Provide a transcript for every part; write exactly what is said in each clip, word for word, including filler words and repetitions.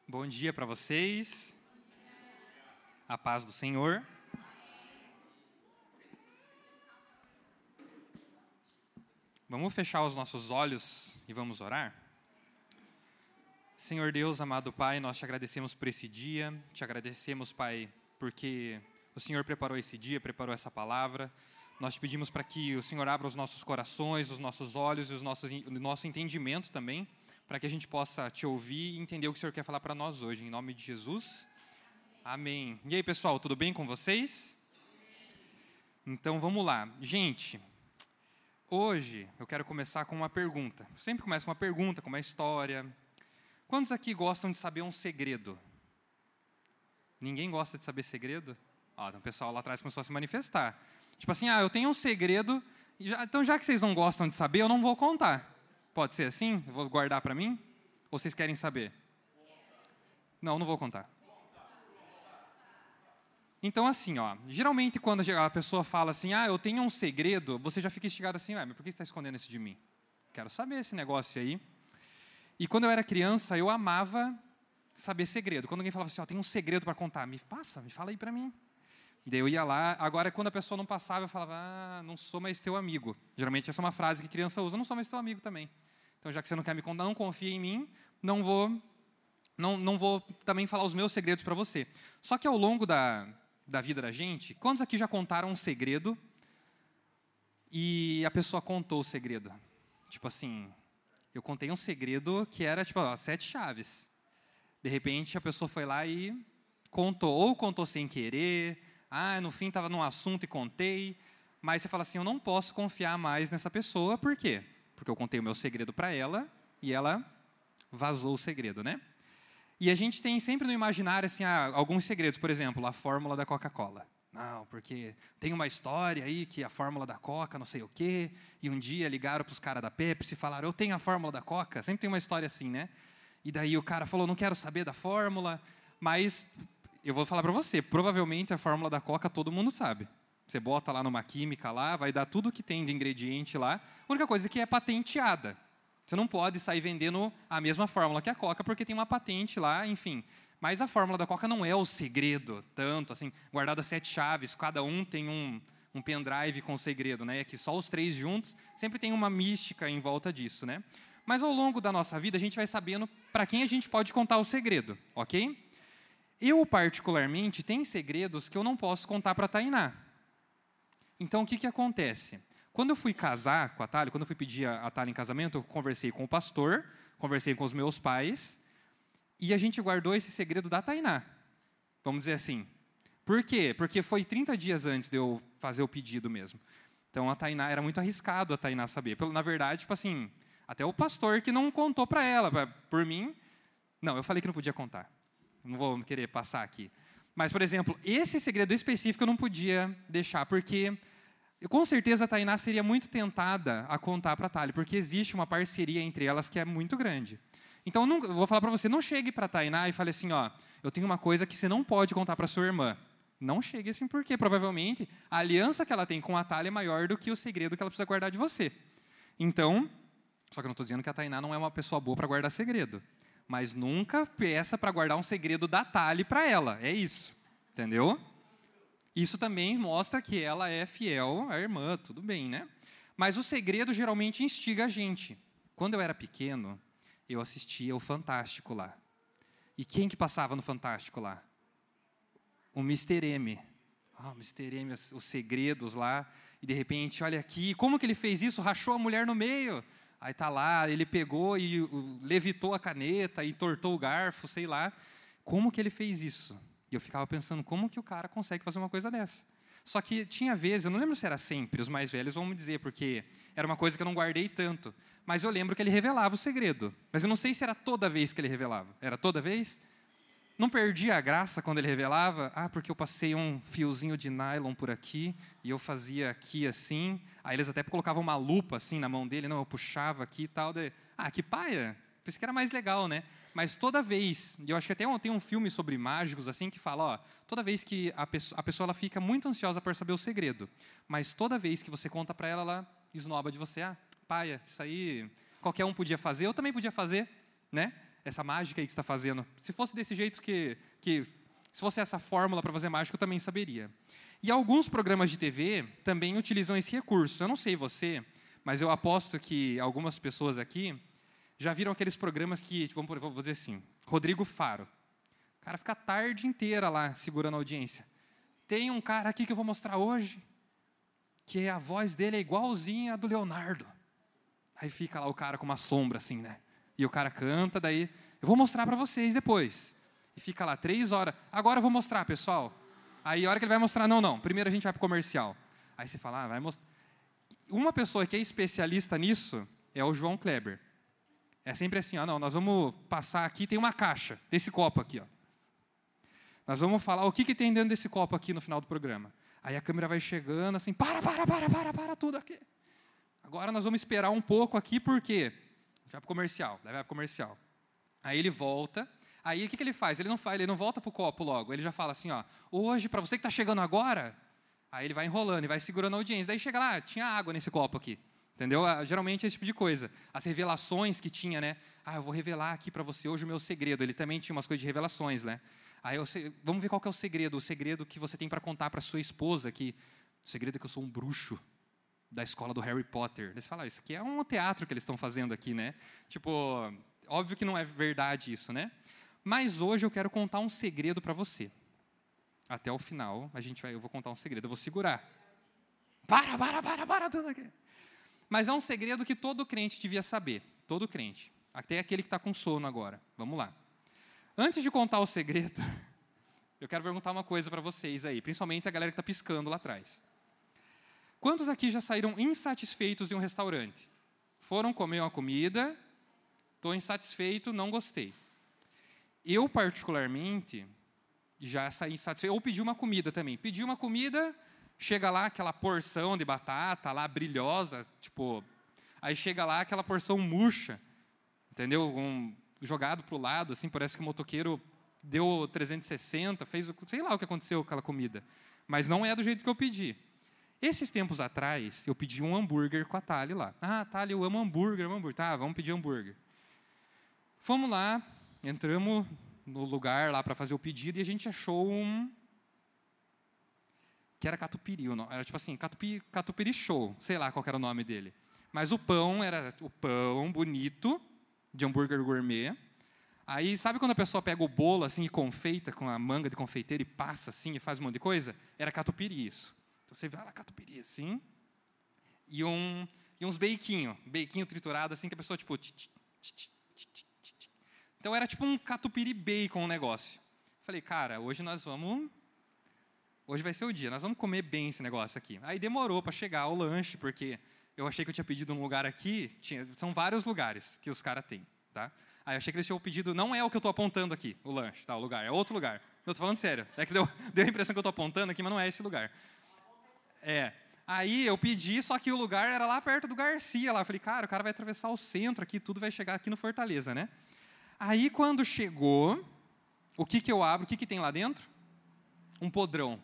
Bom dia para vocês. A paz do Senhor. Vamos fechar os nossos olhos e vamos orar? Senhor Deus, amado Pai, nós te agradecemos por esse dia. Te agradecemos, Pai, porque o Senhor preparou esse dia, preparou essa palavra. Nós te pedimos para que o Senhor abra os nossos corações, os nossos olhos e os nossos, o nosso entendimento também, para que a gente possa te ouvir e entender o que o Senhor quer falar para nós hoje. Em nome de Jesus. Amém. E aí, pessoal, tudo bem com vocês? Então, vamos lá. Gente, hoje eu quero começar com uma pergunta. Eu sempre começo com uma pergunta, com uma história. Quantos aqui gostam de saber um segredo? Ninguém gosta de saber segredo? Ó, então o pessoal lá atrás começou a se manifestar. Tipo assim, ah, eu tenho um segredo, já, então já que vocês não gostam de saber, eu não vou contar. Pode ser assim? Eu vou guardar para mim? Ou vocês querem saber? Não, não vou contar. Então, assim, ó, geralmente quando a pessoa fala assim, ah, eu tenho um segredo, você já fica instigado assim, ué, mas por que você está escondendo isso de mim? Quero saber esse negócio aí. E quando eu era criança, eu amava saber segredo. Quando alguém falava assim, ó, tem um segredo para contar, me passa, me fala aí para mim. E daí eu ia lá, agora quando a pessoa não passava, eu falava, ah, não sou mais teu amigo. Geralmente essa é uma frase que criança usa, não sou mais teu amigo também. Então, já que você não quer me contar, não confia em mim, não vou, não, não vou também falar os meus segredos para você. Só que ao longo da, da vida da gente, quantos aqui já contaram um segredo e a pessoa contou o segredo? Tipo assim, eu contei um segredo que era tipo, ó, sete chaves. De repente, a pessoa foi lá e contou, ou contou sem querer, ah, no fim estava num assunto e contei, mas você fala assim, eu não posso confiar mais nessa pessoa, por quê? Porque eu contei o meu segredo para ela e ela vazou o segredo, né? E a gente tem sempre no imaginário assim, ah, alguns segredos, por exemplo, a fórmula da Coca-Cola. Não, porque tem uma história aí que a fórmula da Coca, não sei o quê, e um dia ligaram para os caras da Pepsi e falaram, eu tenho a fórmula da Coca, sempre tem uma história assim, né? E daí o cara falou, não quero saber da fórmula, mas eu vou falar para você, provavelmente a fórmula da Coca todo mundo sabe. Você bota lá numa química lá, vai dar tudo que tem de ingrediente lá. A única coisa é que é patenteada. Você não pode sair vendendo a mesma fórmula que a Coca, porque tem uma patente lá, enfim. Mas a fórmula da Coca não é o segredo, tanto assim, guardada sete chaves, cada um tem um, um pendrive com segredo, né? Que só os três juntos, sempre tem uma mística em volta disso, né? Mas ao longo da nossa vida, a gente vai sabendo para quem a gente pode contar o segredo, ok? Eu, particularmente, tenho segredos que eu não posso contar para a Tainá. Então, o que, que acontece? Quando eu fui casar com a Thalia, quando eu fui pedir a Thalia em casamento, eu conversei com o pastor, conversei com os meus pais, e a gente guardou esse segredo da Tainá. Vamos dizer assim. Por quê? Porque foi trinta dias antes de eu fazer o pedido mesmo. Então, a Tainá, era muito arriscado a Tainá saber. Na verdade, tipo assim, até o pastor que não contou para ela. Por mim, não, eu falei que não podia contar. Não vou querer passar aqui. Mas, por exemplo, esse segredo específico eu não podia deixar, porque com certeza a Tainá seria muito tentada a contar para a Thalia, porque existe uma parceria entre elas que é muito grande. Então, não, eu vou falar para você, não chegue para a Tainá e fale assim, ó, eu tenho uma coisa que você não pode contar para sua irmã. Não chegue assim, porque provavelmente a aliança que ela tem com a Thalia é maior do que o segredo que ela precisa guardar de você. Então, só que eu não estou dizendo que a Tainá não é uma pessoa boa para guardar segredo. Mas nunca peça para guardar um segredo da Thalia para ela. É isso. Entendeu? Isso também mostra que ela é fiel à irmã, tudo bem, né? Mas o segredo geralmente instiga a gente. Quando eu era pequeno, eu assistia o Fantástico lá. E quem que passava no Fantástico lá? O mister M. Ah, o mister M, os, os segredos lá. E, de repente, olha aqui, como que ele fez isso? Rachou a mulher no meio. Aí tá lá, ele pegou e levitou a caneta e tortou o garfo, sei lá. Como que ele fez isso? E eu ficava pensando, como que o cara consegue fazer uma coisa dessa? Só que tinha vezes, eu não lembro se era sempre, os mais velhos vão me dizer, porque era uma coisa que eu não guardei tanto. Mas eu lembro que ele revelava o segredo. Mas eu não sei se era toda vez que ele revelava. Era toda vez? Não perdia a graça quando ele revelava? Ah, porque eu passei um fiozinho de nylon por aqui, e eu fazia aqui assim. Aí eles até colocavam uma lupa assim na mão dele, não, eu puxava aqui e tal. Daí, ah, que paia! Pensei que era mais legal, né? Mas toda vez, e eu acho que até tem um filme sobre mágicos assim que fala, ó, toda vez que a pessoa, a pessoa ela fica muito ansiosa para saber o segredo, mas toda vez que você conta para ela, ela esnoba de você. Ah, paia, isso aí qualquer um podia fazer, eu também podia fazer, né? essa mágica aí que você está fazendo. Se fosse desse jeito que, que... Se fosse essa fórmula para fazer mágica, eu também saberia. E alguns programas de T V também utilizam esse recurso. Eu não sei você, mas eu aposto que algumas pessoas aqui já viram aqueles programas que, tipo, vamos vou dizer assim, Rodrigo Faro. O cara fica a tarde inteira lá segurando a audiência. Tem um cara aqui que eu vou mostrar hoje, que a voz dele é igualzinha a do Leonardo. Aí fica lá o cara com uma sombra assim, né? E o cara canta, daí, eu vou mostrar para vocês depois. E fica lá três horas. Agora eu vou mostrar, pessoal. Aí a hora que ele vai mostrar, não, não, primeiro a gente vai para o comercial. Aí você fala, ah, vai mostrar. Uma pessoa que é especialista nisso é o João Kleber. É sempre assim, ó, não, nós vamos passar aqui, tem uma caixa desse copo aqui, ó. Nós vamos falar o que, que tem dentro desse copo aqui no final do programa. Aí a câmera vai chegando assim, para, para, para, para, para tudo aqui. Agora nós vamos esperar um pouco aqui, porque vai para o comercial, daí vai para o comercial. Aí ele volta, aí o que, que ele faz? Ele não faz, ele não volta para o copo logo, ele já fala assim, ó, hoje, para você que está chegando agora, aí ele vai enrolando e vai segurando a audiência. Daí chega lá, tinha água nesse copo aqui. Entendeu? Geralmente é esse tipo de coisa. As revelações que tinha, né? Ah, eu vou revelar aqui para você hoje o meu segredo. Ele também tinha umas coisas de revelações, né? Aí eu sei, vamos ver qual que é o segredo. O segredo que você tem para contar para sua esposa, que o segredo é que eu sou um bruxo da escola do Harry Potter. Eles falam, isso aqui é um teatro que eles estão fazendo aqui, né? Tipo, óbvio que não é verdade isso, né? Mas hoje eu quero contar um segredo para você. Até o final, a gente vai, eu vou contar um segredo. Eu vou segurar. Para, para, para, para tudo aqui. Mas é um segredo que todo crente devia saber. Todo crente. Até aquele que está com sono agora. Vamos lá. Antes de contar o segredo, eu quero perguntar uma coisa para vocês aí, principalmente a galera que está piscando lá atrás. Quantos aqui já saíram insatisfeitos de um restaurante? Foram comer uma comida, estou insatisfeito, não gostei. Eu, particularmente, já saí insatisfeito. Ou pedi uma comida também. Pedi uma comida, chega lá aquela porção de batata lá, brilhosa, tipo... Aí chega lá aquela porção murcha, entendeu? Um, jogado para o lado, assim, parece que o motoqueiro deu trezentos e sessenta, fez, sei lá o que aconteceu com aquela comida. Mas não é do jeito que eu pedi. Esses tempos atrás, eu pedi um hambúrguer com a Thali lá. Ah, Thali, eu amo hambúrguer, amo hambúrguer. Tá, vamos pedir hambúrguer. Fomos lá, entramos no lugar lá para fazer o pedido e a gente achou um... que era catupiry, era tipo assim, catupiry, catupiry show, sei lá qual era o nome dele. Mas o pão era o pão bonito, de hambúrguer gourmet. Aí, sabe quando a pessoa pega o bolo assim e confeita com a manga de confeiteiro e passa assim e faz um monte de coisa? Era catupiry isso. Então você vê lá catupiry assim, e, um, e uns beiquinho, beiquinho triturado assim, que a pessoa tipo... Tch, tch, tch, tch, tch, tch. Então era tipo um catupiry bacon o negócio. Falei, cara, hoje nós vamos... Hoje vai ser o dia, nós vamos comer bem esse negócio aqui. Aí demorou para chegar o lanche, porque eu achei que eu tinha pedido um lugar aqui, tinha, são vários lugares que os caras têm, tá? Aí eu achei que eles tinham pedido, não é o que eu estou apontando aqui, o lanche, tá, o lugar, é outro lugar. Eu estou falando sério, é que deu, deu a impressão que eu estou apontando aqui, mas não é esse lugar. É, aí eu pedi, só que o lugar era lá perto do Garcia, lá. Eu falei, cara, o cara vai atravessar o centro aqui, tudo vai chegar aqui no Fortaleza, né? Aí quando chegou, o que que eu abro, o que que tem lá dentro? Um podrão.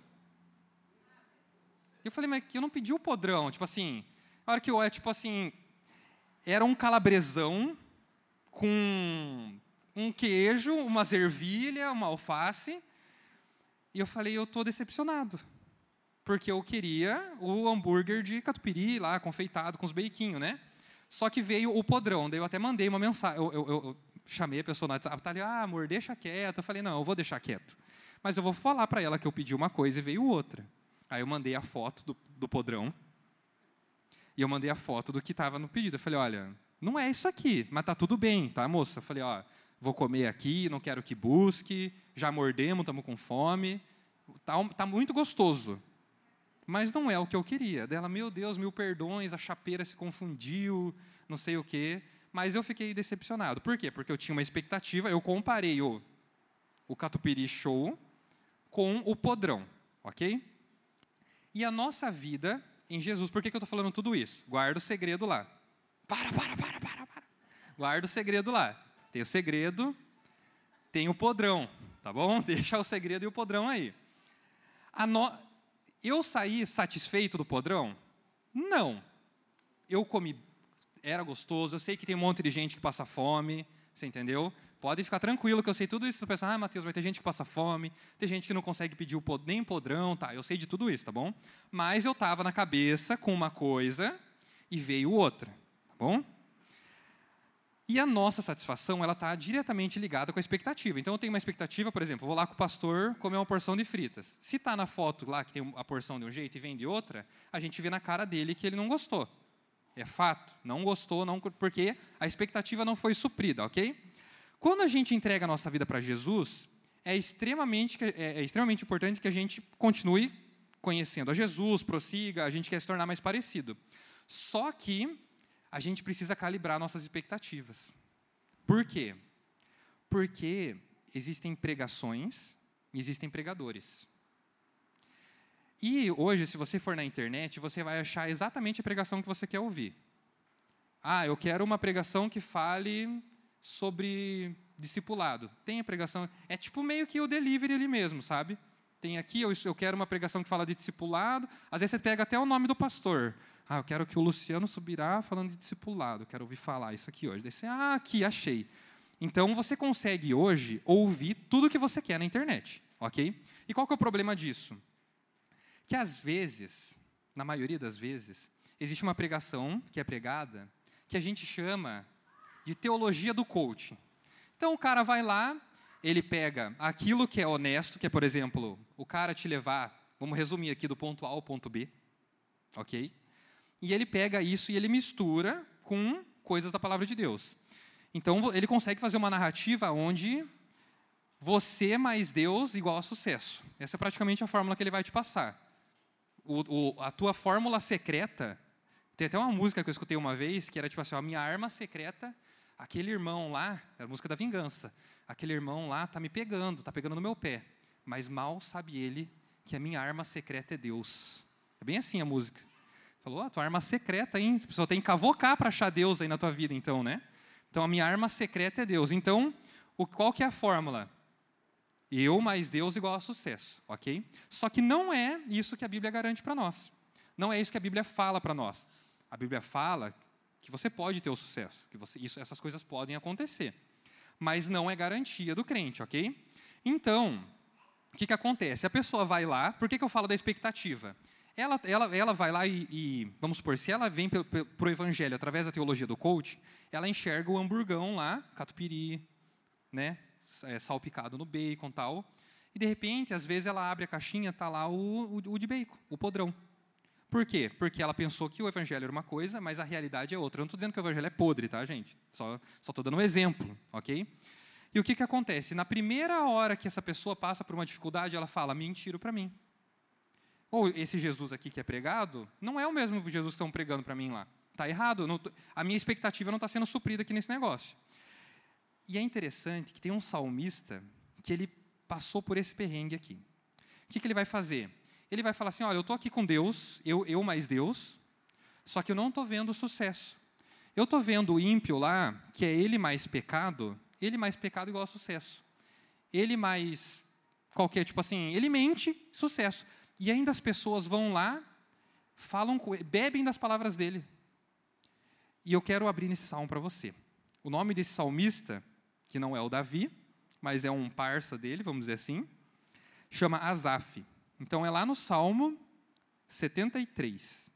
Eu falei, mas eu não pedi o podrão, tipo assim, a hora que eu, é tipo assim, era um calabresão com um queijo, uma ervilha, uma alface, e eu falei, eu estou decepcionado, porque eu queria o hambúrguer de catupiry lá, confeitado, com os beiquinhos, né? Só que veio o podrão, daí eu até mandei uma mensagem, eu, eu, eu chamei a pessoa no WhatsApp, tá ali, ah, amor, deixa quieto, eu falei, não, eu vou deixar quieto, mas eu vou falar para ela que eu pedi uma coisa e veio outra. Aí eu mandei a foto do, do podrão e eu mandei a foto do que estava no pedido. Eu falei, olha, não é isso aqui, mas tá tudo bem, tá, moça? Eu falei, ó, vou comer aqui, não quero que busque, já mordemos, estamos com fome, tá, tá muito gostoso, mas não é o que eu queria. Dela, meu Deus, mil perdões, a chapeira se confundiu, não sei o quê, mas eu fiquei decepcionado. Por quê? Porque eu tinha uma expectativa, eu comparei o, o catupiry show com o podrão, ok? E a nossa vida em Jesus, por que que eu estou falando tudo isso? Guarda o segredo lá. Para, para, para, para, para. Guarda o segredo lá. Tem o segredo, tem o podrão, tá bom? Deixa o segredo e o podrão aí. A no... Eu saí satisfeito do podrão? Não. Eu comi, era gostoso, eu sei que tem um monte de gente que passa fome, você entendeu? Pode ficar tranquilo que eu sei tudo isso. Você pensa, ah, Mateus, vai ter gente que passa fome, tem gente que não consegue pedir o pod- nem podrão, tá? Eu sei de tudo isso, tá bom? Mas eu estava na cabeça com uma coisa e veio outra, tá bom? E a nossa satisfação, ela está diretamente ligada com a expectativa. Então, eu tenho uma expectativa, por exemplo, vou lá com o pastor comer uma porção de fritas. Se está na foto lá que tem a porção de um jeito e vem de outra, a gente vê na cara dele que ele não gostou. É fato, não gostou, não, porque a expectativa não foi suprida, ok? Quando a gente entrega a nossa vida para Jesus, é extremamente, é, é extremamente importante que a gente continue conhecendo a Jesus, prossiga, a gente quer se tornar mais parecido. Só que a gente precisa calibrar nossas expectativas. Por quê? Porque existem pregações e existem pregadores. E hoje, se você for na internet, você vai achar exatamente a pregação que você quer ouvir. Ah, eu quero uma pregação que fale sobre discipulado. Tem a pregação, é tipo meio que o delivery ali mesmo, sabe? Tem aqui, eu, eu quero uma pregação que fala de discipulado, às vezes você pega até o nome do pastor. Ah, eu quero que o Luciano subirá falando de discipulado, eu quero ouvir falar isso aqui hoje. Daí você, ah, aqui, achei. Então, você consegue hoje ouvir tudo o que você quer na internet, ok? E qual que é o problema disso? Que às vezes, na maioria das vezes, existe uma pregação que é pregada que a gente chama de teologia do coaching. Então, o cara vai lá, ele pega aquilo que é honesto, que é, por exemplo, o cara te levar, vamos resumir aqui, do ponto A ao ponto B, ok? E ele pega isso e ele mistura com coisas da palavra de Deus. Então, ele consegue fazer uma narrativa onde você mais Deus igual a sucesso. Essa é praticamente a fórmula que ele vai te passar. O, o, a tua fórmula secreta, tem até uma música que eu escutei uma vez, que era tipo assim, a minha arma secreta, aquele irmão lá, era a música da vingança, aquele irmão lá está me pegando, está pegando no meu pé, mas mal sabe ele que a minha arma secreta é Deus. É bem assim a música. Falou, a tua arma secreta, hein? A pessoa tem que cavocar para achar Deus aí na tua vida, então, né? Então, a minha arma secreta é Deus. Então, o, qual que é a fórmula? Eu mais Deus igual a sucesso, ok? Só que não é isso que a Bíblia garante para nós. Não é isso que a Bíblia fala para nós. A Bíblia fala que você pode ter o sucesso, que você, isso, essas coisas podem acontecer. Mas não é garantia do crente, ok? Então, o que, que acontece? A pessoa vai lá, por que, que eu falo da expectativa? Ela, ela, ela vai lá e, e, vamos supor, se ela vem para o Evangelho através da teologia do coach, ela enxerga o hamburgão lá, catupiry, né? É, salpicado no bacon e tal, e de repente, às vezes ela abre a caixinha, está lá o, o, o de bacon, o podrão. Por quê? Porque ela pensou que o evangelho era uma coisa, mas a realidade é outra. Eu não estou dizendo que o evangelho é podre, tá, gente? Só estou dando um exemplo, ok? E o que, que acontece? Na primeira hora que essa pessoa passa por uma dificuldade, ela fala, mentira para mim. Ou esse Jesus aqui que é pregado, não é o mesmo Jesus que estão pregando para mim lá. Está errado, não, a minha expectativa não está sendo suprida aqui nesse negócio. E é interessante que tem um salmista que ele passou por esse perrengue aqui. O que, que ele vai fazer? Ele vai falar assim, olha, eu estou aqui com Deus, eu, eu mais Deus, só que eu não estou vendo sucesso. Eu estou vendo o ímpio lá, que é ele mais pecado, ele mais pecado igual a sucesso. Ele mais qualquer, tipo assim, ele mente, sucesso. E ainda as pessoas vão lá, falam, bebem das palavras dele. E eu quero abrir nesse salmo para você. O nome desse salmista, que não é o Davi, mas é um parça dele, vamos dizer assim, chama Asaf. Então, é lá no Salmo setenta e três.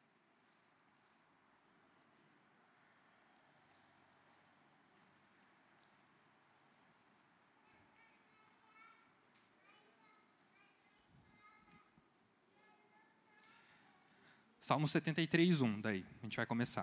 Salmo setenta e três, um, daí, a gente vai começar.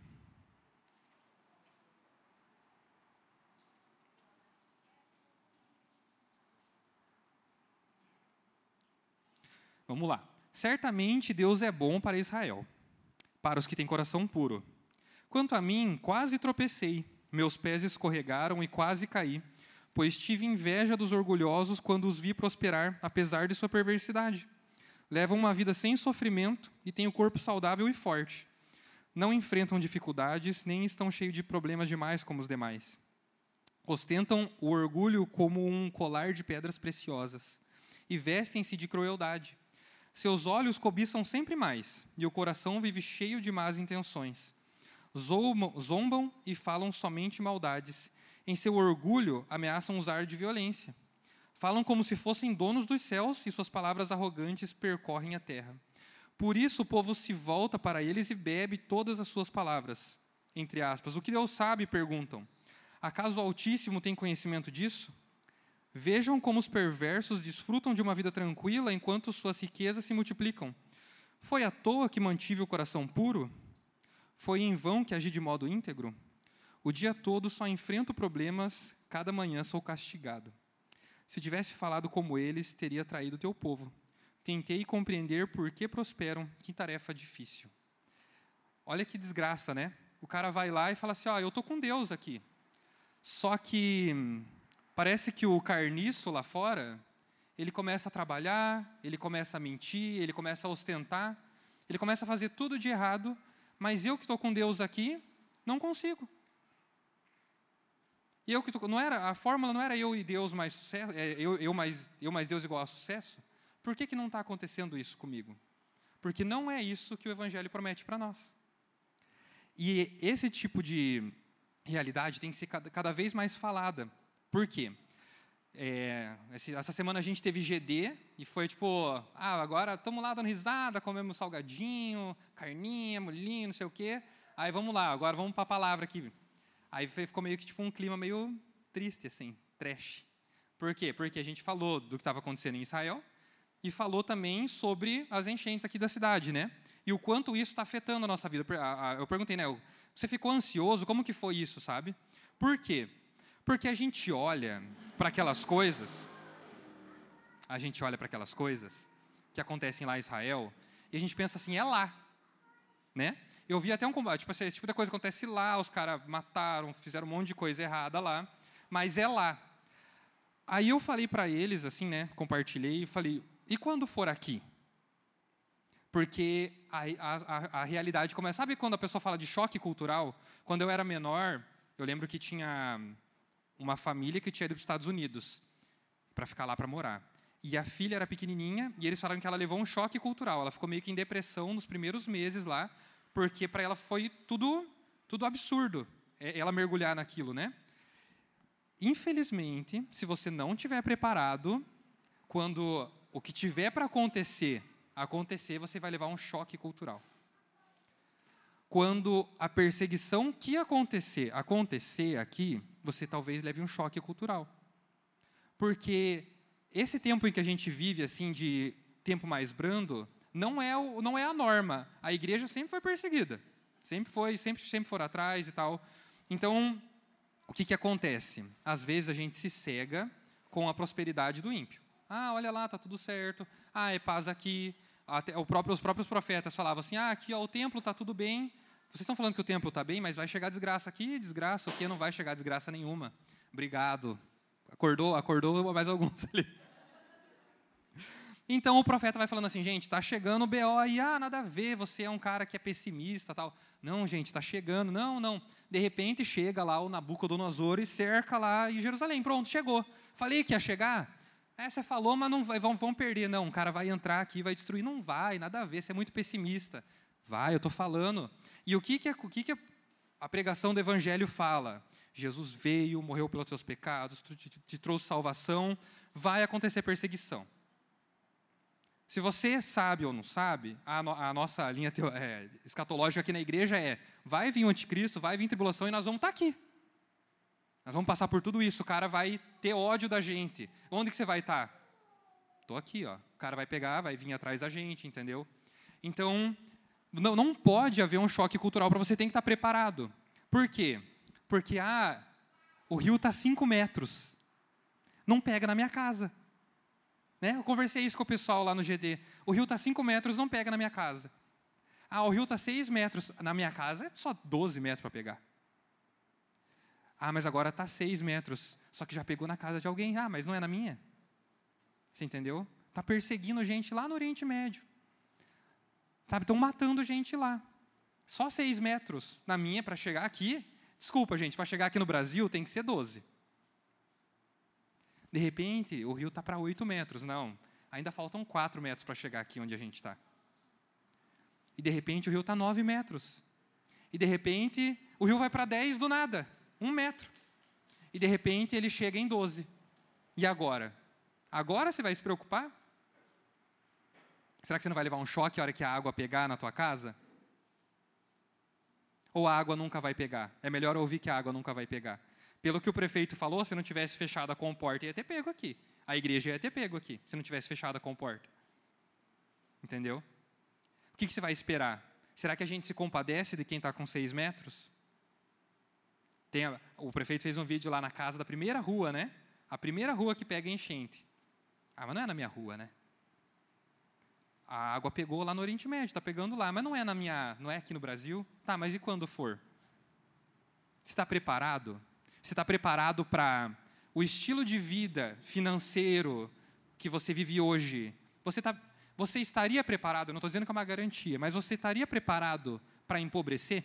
Vamos lá. Certamente Deus é bom para Israel, para os que têm coração puro. Quanto a mim, quase tropecei, meus pés escorregaram e quase caí, pois tive inveja dos orgulhosos quando os vi prosperar, apesar de sua perversidade. Levam uma vida sem sofrimento e têm o corpo saudável e forte. Não enfrentam dificuldades, nem estão cheios de problemas demais como os demais. Ostentam o orgulho como um colar de pedras preciosas e vestem-se de crueldade. Seus olhos cobiçam sempre mais, e o coração vive cheio de más intenções. Zombam, zombam e falam somente maldades. Em seu orgulho, ameaçam usar de violência. Falam como se fossem donos dos céus e suas palavras arrogantes percorrem a terra. Por isso o povo se volta para eles e bebe todas as suas palavras. Entre aspas. O que Deus sabe, perguntam. Acaso o Altíssimo tem conhecimento disso? Vejam como os perversos desfrutam de uma vida tranquila enquanto suas riquezas se multiplicam. Foi à toa que mantive o coração puro? Foi em vão que agi de modo íntegro? O dia todo só enfrento problemas, cada manhã sou castigado. Se tivesse falado como eles, teria traído teu povo. Tentei compreender por que prosperam, que tarefa difícil. Olha que desgraça, né? O cara vai lá e fala assim, ó, oh, eu estou com Deus aqui. Só que hum, parece que o carniço lá fora, ele começa a trabalhar, ele começa a mentir, ele começa a ostentar, ele começa a fazer tudo de errado, mas eu que estou com Deus aqui, não consigo. E eu que tô, não era, a fórmula não era eu e Deus mais sucesso, é, eu, eu, mais, eu mais Deus igual a sucesso? Por que, que não está acontecendo isso comigo? Porque não é isso que o Evangelho promete para nós. E esse tipo de realidade tem que ser cada, cada vez mais falada. Por quê? É, essa semana a gente teve G D e foi tipo, ah, agora estamos lá dando risada, comemos salgadinho, carninha, molhinho, não sei o quê. Aí vamos lá, agora vamos para a palavra aqui. Aí ficou meio que tipo um clima meio triste, assim, trash. Por quê? Porque a gente falou do que estava acontecendo em Israel e falou também sobre as enchentes aqui da cidade, né? E o quanto isso está afetando a nossa vida. Eu perguntei, né? Você ficou ansioso? Como que foi isso, sabe? Por quê? Porque a gente olha para aquelas coisas, a gente olha para aquelas coisas que acontecem lá em Israel e a gente pensa assim, é lá, né? Eu vi até um combate, tipo assim, esse tipo de coisa acontece lá, os caras mataram, fizeram um monte de coisa errada lá, mas é lá. Aí eu falei para eles, assim, né, compartilhei, e falei, e quando for aqui? Porque a, a, a realidade começa... Sabe quando a pessoa fala de choque cultural? Quando eu era menor, eu lembro que tinha uma família que tinha ido para os Estados Unidos para ficar lá para morar. E a filha era pequenininha, e eles falaram que ela levou um choque cultural. Ela ficou meio que em depressão nos primeiros meses lá, porque para ela foi tudo, tudo absurdo, ela mergulhar naquilo, né? Infelizmente, se você não estiver preparado, quando o que tiver para acontecer, acontecer, você vai levar um choque cultural. Quando a perseguição que acontecer, acontecer aqui, você talvez leve um choque cultural. Porque esse tempo em que a gente vive, assim, de tempo mais brando, não é, o, não é a norma. A igreja sempre foi perseguida. Sempre foi, sempre, sempre foram atrás e tal. Então, o que, que acontece? Às vezes a gente se cega com a prosperidade do ímpio. Ah, olha lá, está tudo certo. Ah, é paz aqui. Até, o próprio, os próprios profetas falavam assim, ah, aqui ó, o templo está tudo bem. Vocês estão falando que o templo está bem, mas vai chegar desgraça aqui, desgraça, o quê? Não vai chegar desgraça nenhuma. Obrigado. Acordou, acordou mais alguns ali. Então o profeta vai falando assim, gente, está chegando o B O aí, ah, nada a ver, você é um cara que é pessimista, tal. Não, gente, está chegando, não, não. De repente chega lá o Nabucodonosor e cerca lá em Jerusalém, pronto, chegou. Falei que ia chegar? É, você falou, mas não vai, vão, vão perder. Não, o cara vai entrar aqui, vai destruir. Não vai, nada a ver, você é muito pessimista. Vai, eu estou falando. E o que, que, o que, que a pregação do Evangelho fala? Jesus veio, morreu pelos teus pecados, te, te, te trouxe salvação, vai acontecer perseguição. Se você sabe ou não sabe, a, no, a nossa linha teo, é, escatológica aqui na igreja é, vai vir o anticristo, vai vir tribulação e nós vamos estar aqui. Nós vamos passar por tudo isso, o cara vai ter ódio da gente. Onde que você vai estar? Estou aqui, ó. O cara vai pegar, vai vir atrás da gente, entendeu? Então, não, não pode haver um choque cultural para você, tem que estar preparado. Por quê? Porque, ah, o rio está a cinco metros. Não pega na minha casa. Né? Eu conversei isso com o pessoal lá no G D. O rio está a cinco metros, não pega na minha casa. Ah, o rio está a seis metros. Na minha casa é só doze metros para pegar. Ah, mas agora está a seis metros. Só que já pegou na casa de alguém. Ah, mas não é na minha. Você entendeu? Está perseguindo gente lá no Oriente Médio. Sabe, estão matando gente lá. Só seis metros. Na minha, para chegar aqui... Desculpa, gente, para chegar aqui no Brasil tem que ser doze. De repente, o rio está para oito metros. Não, ainda faltam quatro metros para chegar aqui onde a gente está. E, de repente, o rio está nove metros. E, de repente, o rio vai para dez do nada. Um metro. e de repente ele chega em doze. E agora? Agora você vai se preocupar? Será que você não vai levar um choque a hora que a água pegar na tua casa? Ou a água nunca vai pegar? É melhor ouvir que a água nunca vai pegar. Pelo que o prefeito falou, se não tivesse fechado a comporta, ia ter pego aqui. A igreja ia ter pego aqui, se não tivesse fechado a comporta. Entendeu? O que, que você vai esperar? Será que a gente se compadece de quem está com seis metros? Tem a, o prefeito fez um vídeo lá na casa da primeira rua, né? A primeira rua que pega enchente. Ah, mas não é na minha rua, né? A água pegou lá no Oriente Médio, está pegando lá, mas não é na minha, não é aqui no Brasil. Tá, mas e quando for? Você está preparado? Você está preparado para o estilo de vida financeiro que você vive hoje? Você, tá, você estaria preparado, eu não estou dizendo que é uma garantia, mas você estaria preparado para empobrecer?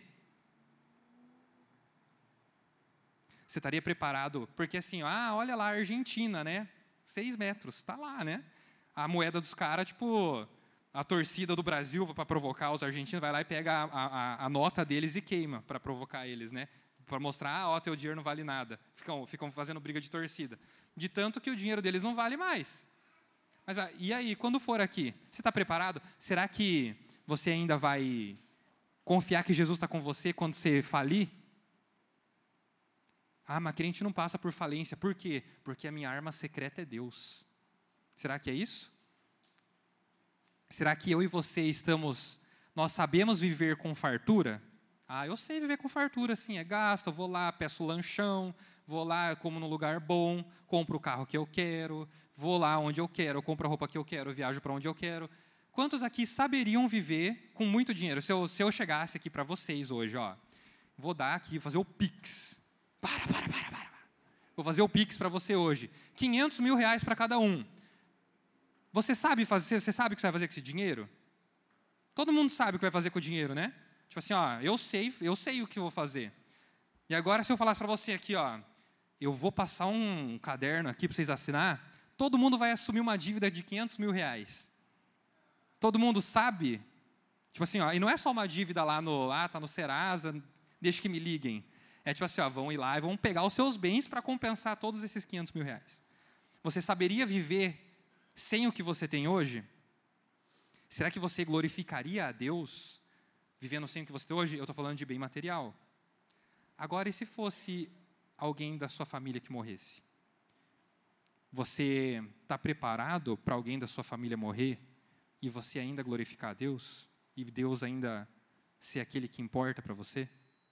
Você estaria preparado, porque assim, ah, olha lá a Argentina, né? Seis metros, está lá, né? A moeda dos caras, tipo, a torcida do Brasil, para provocar os argentinos, vai lá e pega a, a, a nota deles e queima para provocar eles, né? Para mostrar, ah, ó, teu dinheiro não vale nada. Ficam, ficam fazendo briga de torcida. De tanto que o dinheiro deles não vale mais. Mas, e aí, quando for aqui, você está preparado? Será que você ainda vai confiar que Jesus está com você quando você falir? Ah, mas crente não passa por falência. Por quê? Porque a minha arma secreta é Deus. Será que é isso? Será que eu e você estamos, nós sabemos viver com fartura? Ah, eu sei viver com fartura, sim, é gasto, eu vou lá, peço lanchão, vou lá, como num lugar bom, compro o carro que eu quero, vou lá onde eu quero, eu compro a roupa que eu quero, eu viajo para onde eu quero. Quantos aqui saberiam viver com muito dinheiro? Se eu, se eu chegasse aqui para vocês hoje, ó, vou dar aqui, fazer o Pix. Para, para, para, para. Vou fazer o Pix para você hoje. quinhentos mil reais para cada um. Você sabe fazer, você sabe o que você vai fazer com esse dinheiro? Todo mundo sabe o que vai fazer com o dinheiro, né? Tipo assim, ó, eu sei, eu sei o que eu vou fazer. E agora, se eu falasse para você aqui, ó, eu vou passar um caderno aqui para vocês assinar, todo mundo vai assumir uma dívida de quinhentos mil reais. Todo mundo sabe? Tipo assim, ó, e não é só uma dívida lá no, ah, tá no Serasa, deixa que me liguem. É tipo assim, ó, vão ir lá e vão pegar os seus bens para compensar todos esses quinhentos mil reais. Você saberia viver sem o que você tem hoje? Será que você glorificaria a Deus vivendo sem o que você tem hoje? Eu estou falando de bem material. Agora, e se fosse alguém da sua família que morresse? Você está preparado para alguém da sua família morrer e você ainda glorificar a Deus? E Deus ainda ser aquele que importa para você?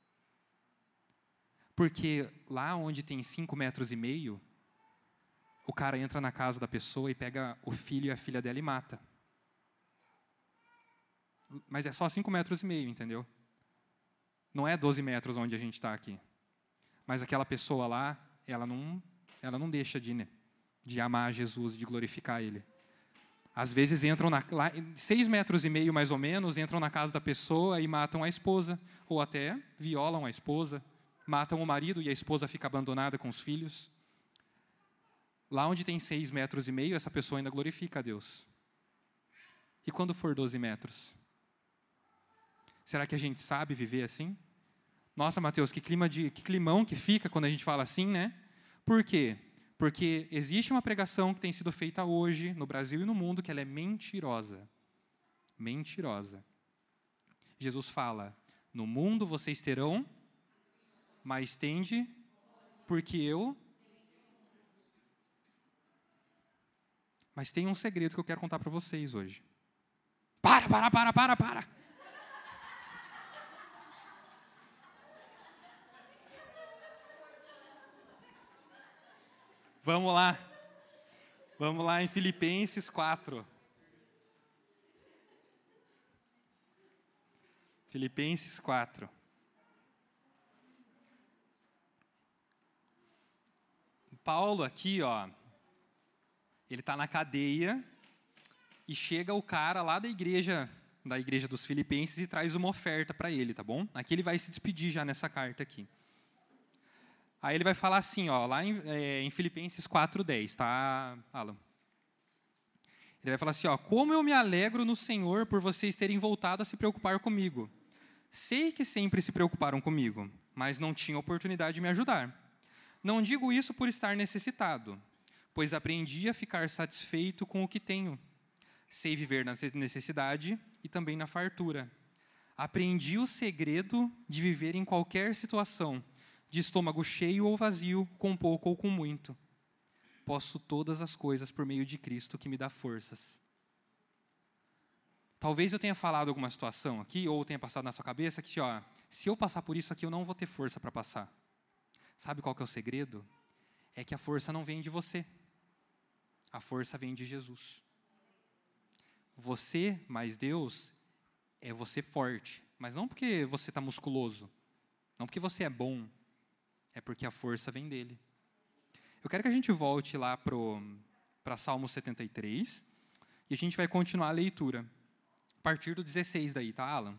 Porque lá onde tem cinco metros e meio, o cara entra na casa da pessoa e pega o filho e a filha dela e mata. Mas é só cinco metros e meio, entendeu? Não é doze metros onde a gente está aqui. Mas aquela pessoa lá, ela não, ela não deixa de, né, de amar Jesus, de glorificar Ele. Às vezes entram na, lá, seis metros e meio mais ou menos, entram na casa da pessoa e matam a esposa, ou até violam a esposa, matam o marido e a esposa fica abandonada com os filhos. Lá onde tem seis metros e meio, essa pessoa ainda glorifica a Deus. E quando for doze metros? Será que a gente sabe viver assim? Nossa, Mateus, que clima de, que climão que fica quando a gente fala assim, né? Por quê? Porque existe uma pregação que tem sido feita hoje, no Brasil e no mundo, que ela é mentirosa. Mentirosa. Jesus fala, no mundo vocês terão, mas tende, porque eu... Mas tem um segredo que eu quero contar para vocês hoje. Para, para, para, para, para! Vamos lá. Vamos lá em Filipenses quatro. Filipenses quatro. Paulo aqui, ó, ele está na cadeia e chega o cara lá da igreja, da igreja dos Filipenses e traz uma oferta para ele, tá bom? Aqui ele vai se despedir já nessa carta aqui. Aí ele vai falar assim, ó, lá em, é, em Filipenses quatro, dez, tá, Alan? Ele vai falar assim, ó, como eu me alegro no Senhor por vocês terem voltado a se preocupar comigo. Sei que sempre se preocuparam comigo, mas não tinham oportunidade de me ajudar. Não digo isso por estar necessitado, pois aprendi a ficar satisfeito com o que tenho. Sei viver na necessidade e também na fartura. Aprendi o segredo de viver em qualquer situação, de estômago cheio ou vazio, com pouco ou com muito. Posso todas as coisas por meio de Cristo que me dá forças. Talvez eu tenha falado alguma situação aqui, ou tenha passado na sua cabeça, que ó, se eu passar por isso aqui, eu não vou ter força para passar. Sabe qual que é o segredo? É que a força não vem de você. A força vem de Jesus. Você mais Deus é você forte. Mas não porque você está musculoso. Não porque você é bom. É porque a força vem dele. Eu quero que a gente volte lá para Salmo setenta e três. E a gente vai continuar a leitura. A partir do dezesseis daí, tá, Alan?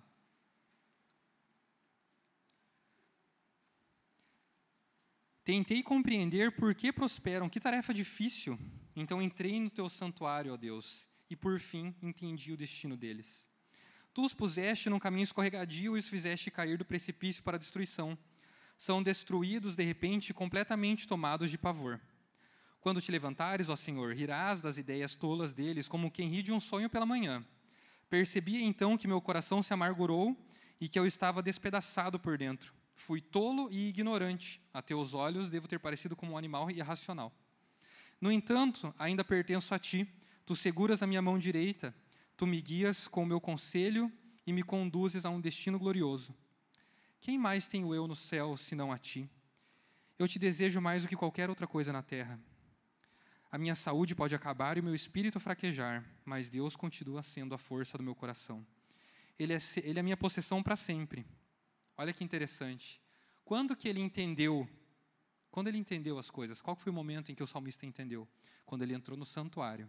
Tentei compreender por que prosperam, que tarefa difícil. Então entrei no teu santuário, ó Deus, e por fim entendi o destino deles. Tu os puseste num caminho escorregadio e os fizeste cair do precipício para a destruição. São destruídos de repente, completamente tomados de pavor. Quando te levantares, ó Senhor, rirás das ideias tolas deles, como quem ri de um sonho pela manhã. Percebi então que meu coração se amargurou e que eu estava despedaçado por dentro. Fui tolo e ignorante. A teus olhos devo ter parecido como um animal irracional. No entanto, ainda pertenço a ti. Tu seguras a minha mão direita. Tu me guias com o meu conselho e me conduzes a um destino glorioso. Quem mais tenho eu no céu, senão a ti? Eu te desejo mais do que qualquer outra coisa na terra. A minha saúde pode acabar e o meu espírito fraquejar, mas Deus continua sendo a força do meu coração. Ele é, ele é a minha possessão para sempre. Olha que interessante. Quando que ele entendeu? Quando ele entendeu as coisas? Qual foi o momento em que o salmista entendeu? Quando ele entrou no santuário.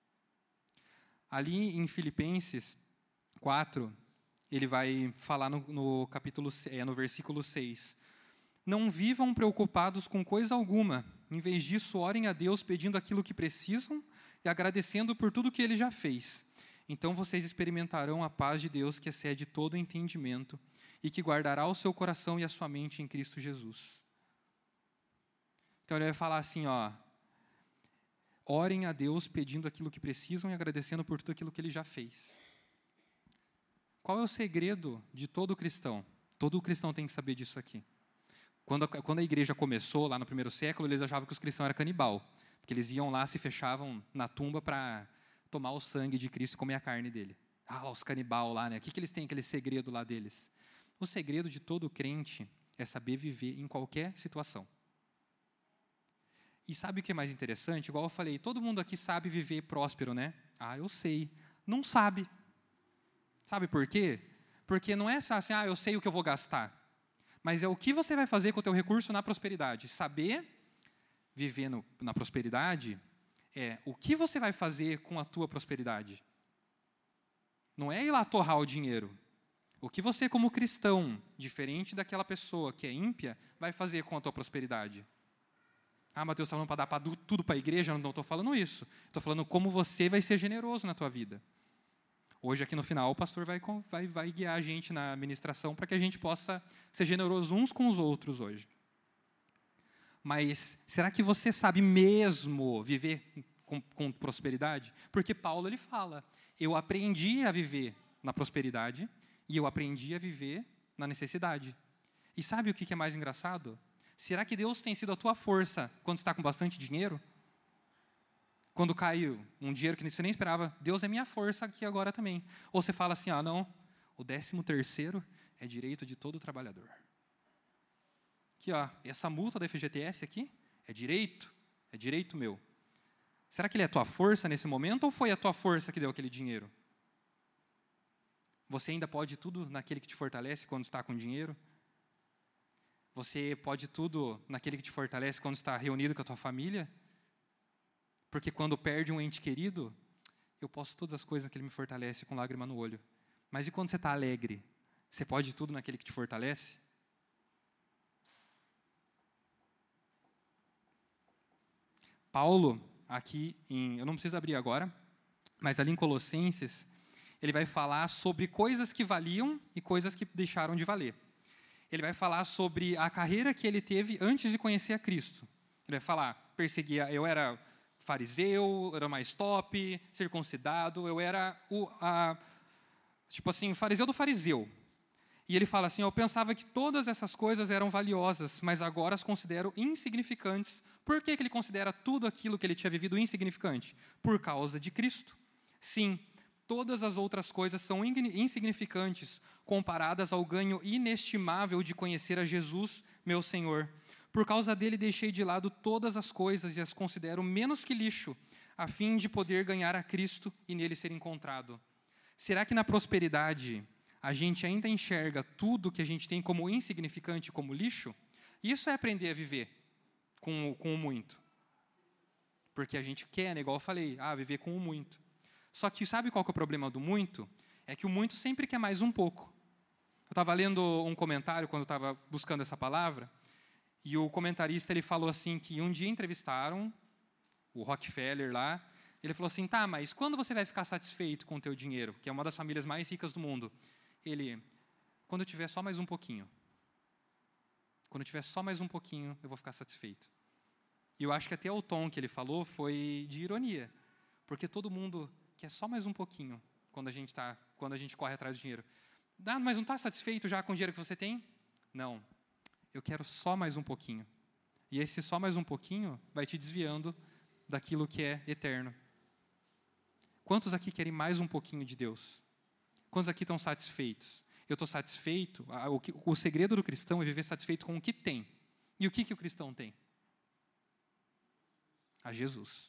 Ali em Filipenses quatro, ele vai falar no, no capítulo, é, no versículo seis. Não vivam preocupados com coisa alguma. Em vez disso, orem a Deus pedindo aquilo que precisam e agradecendo por tudo que Ele já fez. Então vocês experimentarão a paz de Deus que excede todo entendimento e que guardará o seu coração e a sua mente em Cristo Jesus. Então ele vai falar assim, ó, orem a Deus pedindo aquilo que precisam e agradecendo por tudo aquilo que Ele já fez. Qual é o segredo de todo cristão? Todo cristão tem que saber disso aqui. Quando a, quando a igreja começou, lá no primeiro século, eles achavam que os cristãos eram canibal, porque eles iam lá, se fechavam na tumba para tomar o sangue de Cristo e comer a carne dele. Ah, os canibal lá, né? O que, que eles têm, aquele segredo lá deles? O segredo de todo crente é saber viver em qualquer situação. E sabe o que é mais interessante? Igual eu falei, todo mundo aqui sabe viver próspero, né? Ah, eu sei. Não sabe. Sabe por quê? Porque não é só assim, ah, eu sei o que eu vou gastar. Mas é o que você vai fazer com o teu recurso na prosperidade. Saber viver no, na prosperidade é o que você vai fazer com a tua prosperidade. Não é ir lá torrar o dinheiro. O que você, como cristão, diferente daquela pessoa que é ímpia, vai fazer com a tua prosperidade. Ah, Mateus está falando para dar pra, tudo para a igreja? Não estou falando isso. Estou falando como você vai ser generoso na tua vida. Hoje, aqui no final, o pastor vai, vai, vai guiar a gente na ministração para que a gente possa ser generoso uns com os outros hoje. Mas será que você sabe mesmo viver com, com prosperidade? Porque Paulo ele fala, eu aprendi a viver na prosperidade e eu aprendi a viver na necessidade. E sabe o que é mais engraçado? Será que Deus tem sido a tua força quando você está com bastante dinheiro? Quando caiu um dinheiro que você nem esperava, Deus é minha força aqui agora também. Ou você fala assim, ah, não, o décimo terceiro é direito de todo trabalhador. Aqui, ó, essa multa da F G T S aqui é direito, é direito meu. Será que ele é a tua força nesse momento ou foi a tua força que deu aquele dinheiro? Você ainda pode tudo naquele que te fortalece quando está com dinheiro? Você pode tudo naquele que te fortalece quando está reunido com a tua família? Porque quando perde um ente querido, eu posso todas as coisas que ele me fortalece com lágrima no olho. Mas e quando você está alegre? Você pode tudo naquele que te fortalece? Paulo, aqui, em, eu não preciso abrir agora, mas ali em Colossenses, ele vai falar sobre coisas que valiam e coisas que deixaram de valer. ele vai falar sobre a carreira que ele teve antes de conhecer a Cristo. Ele vai falar, perseguia, eu era fariseu, eu era mais top, circuncidado, eu era o, a, tipo assim, fariseu do fariseu. E ele fala assim, eu pensava que todas essas coisas eram valiosas, mas agora as considero insignificantes. Por que que ele considera tudo aquilo que ele tinha vivido insignificante? Por causa de Cristo. Sim, todas as outras coisas são insignificantes comparadas ao ganho inestimável de conhecer a Jesus, meu Senhor. Por causa dele deixei de lado todas as coisas e as considero menos que lixo, a fim de poder ganhar a Cristo e nele ser encontrado. Será que na prosperidade a gente ainda enxerga tudo que a gente tem como insignificante, como lixo? Isso é aprender a viver com, com o muito. Porque a gente quer, né, igual eu falei, ah, viver com o muito. Só que sabe qual que é o problema do muito? É que o muito sempre quer mais um pouco. Eu estava lendo um comentário quando eu estava buscando essa palavra, e o comentarista ele falou assim que um dia entrevistaram o Rockefeller lá, ele falou assim, tá, mas quando você vai ficar satisfeito com o teu dinheiro, que é uma das famílias mais ricas do mundo? Ele, quando eu tiver só mais um pouquinho. Quando eu tiver só mais um pouquinho, eu vou ficar satisfeito. E eu acho que até o tom que ele falou foi de ironia, porque todo mundo quer só mais um pouquinho quando a gente tá, quando a gente corre atrás do dinheiro. Ah, mas não está satisfeito já com o dinheiro que você tem? Não, eu quero só mais um pouquinho. E esse só mais um pouquinho vai te desviando daquilo que é eterno. Quantos aqui querem mais um pouquinho de Deus? Quantos aqui estão satisfeitos? Eu estou satisfeito. O segredo do cristão é viver satisfeito com o que tem. E o que, que o cristão tem? A Jesus.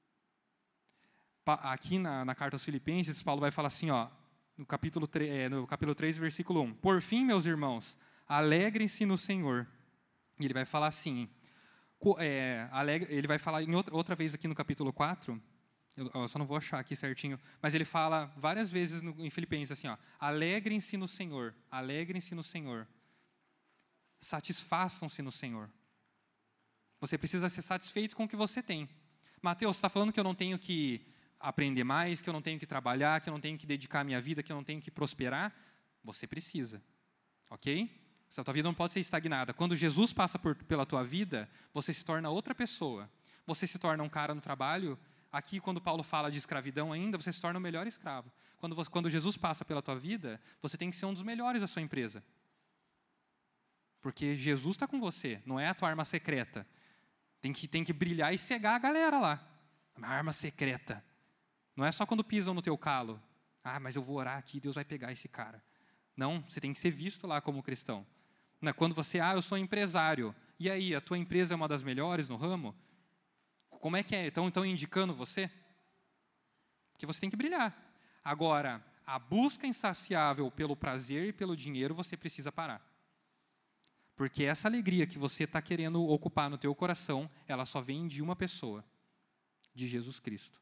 Aqui na, na carta aos Filipenses, Paulo vai falar assim, ó, no, capítulo três, é, no capítulo três, versículo um. Por fim, meus irmãos, alegrem-se no Senhor. E ele vai falar assim, é, alegre, ele vai falar em outra, outra vez aqui no capítulo quatro, eu, eu só não vou achar aqui certinho, mas ele fala várias vezes no, em Filipenses assim, ó, alegrem-se no Senhor, alegrem-se no Senhor, satisfaçam-se no Senhor. Você precisa ser satisfeito com o que você tem. Mateus, você está falando que eu não tenho que aprender mais, que eu não tenho que trabalhar, que eu não tenho que dedicar a minha vida, que eu não tenho que prosperar? Você precisa, ok? A tua vida não pode ser estagnada. Quando Jesus passa por, pela tua vida, você se torna outra pessoa. Você se torna um cara no trabalho. Aqui, quando Paulo fala de escravidão ainda, você se torna o melhor escravo. Quando, você, quando Jesus passa pela tua vida, você tem que ser um dos melhores da sua empresa. Porque Jesus está com você, não é a tua arma secreta. Tem que, tem que brilhar e cegar a galera lá. Uma arma secreta. Não é só quando pisam no teu calo. Ah, mas eu vou orar aqui, Deus vai pegar esse cara. Não, você tem que ser visto lá como cristão. Quando você, ah, eu sou empresário, e aí, a tua empresa é uma das melhores no ramo? Como é que é? Estão, estão indicando você? Porque você tem que brilhar. Agora, a busca insaciável pelo prazer e pelo dinheiro, você precisa parar. Porque essa alegria que você está querendo ocupar no teu coração, ela só vem de uma pessoa, de Jesus Cristo.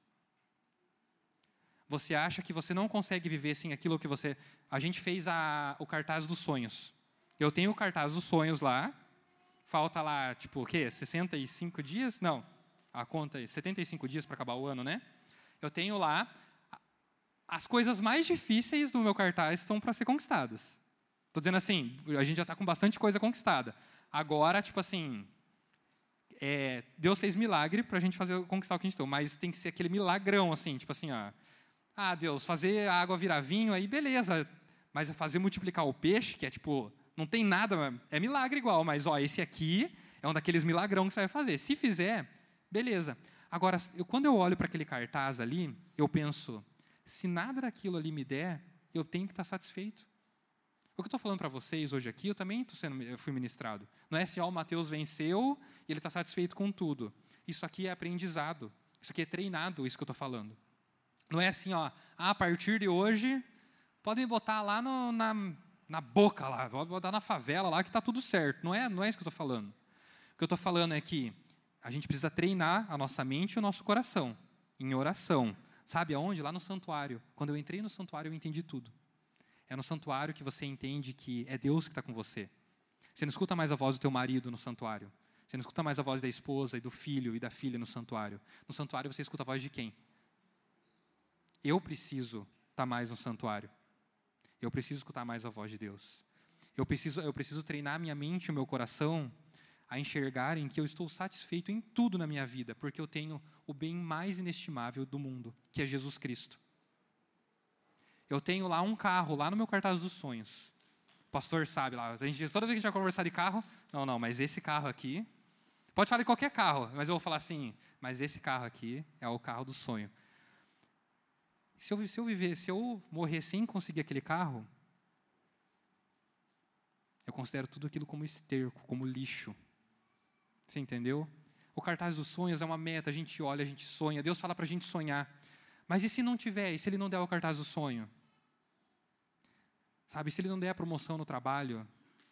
Você acha que você não consegue viver sem aquilo que você... A gente fez a, o cartaz dos sonhos. Eu tenho o cartaz dos sonhos lá, falta lá, tipo, o quê? sessenta e cinco dias? Não, a conta aí, setenta e cinco dias para acabar o ano, né? Eu tenho lá, as coisas mais difíceis do meu cartaz estão para ser conquistadas. Estou dizendo assim, a gente já está com bastante coisa conquistada. Agora, tipo assim, é, Deus fez milagre para a gente fazer, conquistar o que a gente tem, mas tem que ser aquele milagrão, assim, tipo assim, ó, ah, Deus, fazer a água virar vinho, aí beleza, mas fazer multiplicar o peixe, que é tipo... Não tem nada, é milagre igual, mas ó, esse aqui é um daqueles milagrão que você vai fazer. Se fizer, beleza. Agora, eu, quando eu olho para aquele cartaz ali, eu penso, se nada daquilo ali me der, eu tenho que estar satisfeito. O que eu estou falando para vocês hoje aqui, eu também tô sendo, eu fui ministrado. Não é assim, ó, o Mateus venceu e ele está satisfeito com tudo. Isso aqui é aprendizado. Isso aqui é treinado, isso que eu estou falando. Não é assim, ó, ah, a partir de hoje, pode me botar lá no, na... na boca lá, vou botar na favela lá que está tudo certo. Não é, não é isso que eu estou falando. O que eu estou falando é que a gente precisa treinar a nossa mente e o nosso coração em oração. Sabe aonde? Lá no santuário. Quando eu entrei no santuário, eu entendi tudo. É no santuário que você entende que é Deus que está com você. Você não escuta mais a voz do teu marido no santuário. Você não escuta mais a voz da esposa e do filho e da filha no santuário. No santuário você escuta a voz de quem? Eu preciso estar mais no santuário. Eu preciso escutar mais a voz de Deus. Eu preciso, eu preciso treinar a minha mente e o meu coração a enxergarem que eu estou satisfeito em tudo na minha vida, porque eu tenho o bem mais inestimável do mundo, que é Jesus Cristo. Eu tenho lá um carro, lá no meu cartaz dos sonhos. O pastor sabe lá, a gente, toda vez que a gente vai conversar de carro, não, não, mas esse carro aqui, pode falar de qualquer carro, mas eu vou falar assim, mas esse carro aqui é o carro do sonho. Se eu, se eu viver, se eu morrer sem conseguir aquele carro, eu considero tudo aquilo como esterco, como lixo. Você entendeu? O cartaz dos sonhos é uma meta, a gente olha, a gente sonha, Deus fala para a gente sonhar. Mas e se não tiver, e se Ele não der o cartaz do sonho? Sabe, se Ele não der a promoção no trabalho,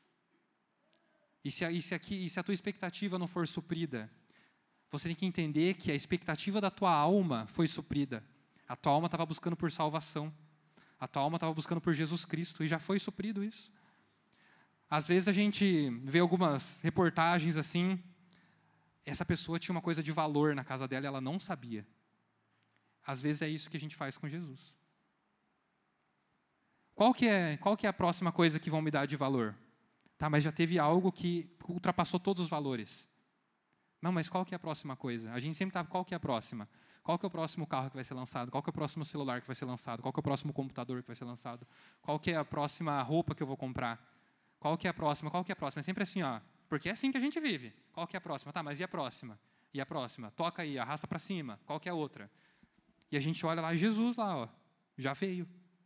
e se, a, e, se aqui, e se a tua expectativa não for suprida, você tem que entender que a expectativa da tua alma foi suprida. A tua alma estava buscando por salvação. A tua alma estava buscando por Jesus Cristo, e já foi suprido isso. Às vezes a gente vê algumas reportagens assim, essa pessoa tinha uma coisa de valor na casa dela e ela não sabia. Às vezes é isso que a gente faz com Jesus. Qual que é, qual que é a próxima coisa que vão me dar de valor? Tá, mas já teve algo que ultrapassou todos os valores. Não, mas qual que é a próxima coisa? A gente sempre tá, qual que é a próxima? Qual que é o próximo carro que vai ser lançado? Qual que é o próximo celular que vai ser lançado? Qual que é o próximo computador que vai ser lançado? Qual que é a próxima roupa que eu vou comprar? Qual que é a próxima? Qual que é a próxima? É sempre assim, ó, porque é assim que a gente vive. Qual que é a próxima? Tá, mas e a próxima? E a próxima? Toca aí, arrasta para cima. Qual que é a outra? E a gente olha lá, Jesus lá, ó, já veio.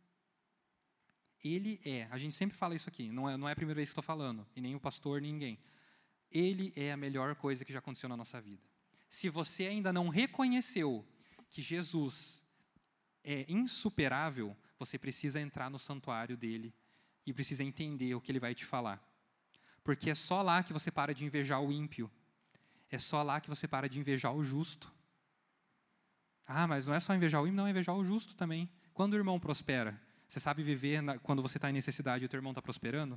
Ele é, a gente sempre fala isso aqui, não é, não é a primeira vez que estou falando, e nem o pastor, nem ninguém. Ele é a melhor coisa que já aconteceu na nossa vida. Se você ainda não reconheceu que Jesus é insuperável, você precisa entrar no santuário dele e precisa entender o que ele vai te falar. Porque é só lá que você para de invejar o ímpio. É só lá que você para de invejar o justo. Ah, mas não é só invejar o ímpio, não, é invejar o justo também. Quando o irmão prospera, você sabe viver na, quando você está em necessidade e o teu irmão está prosperando?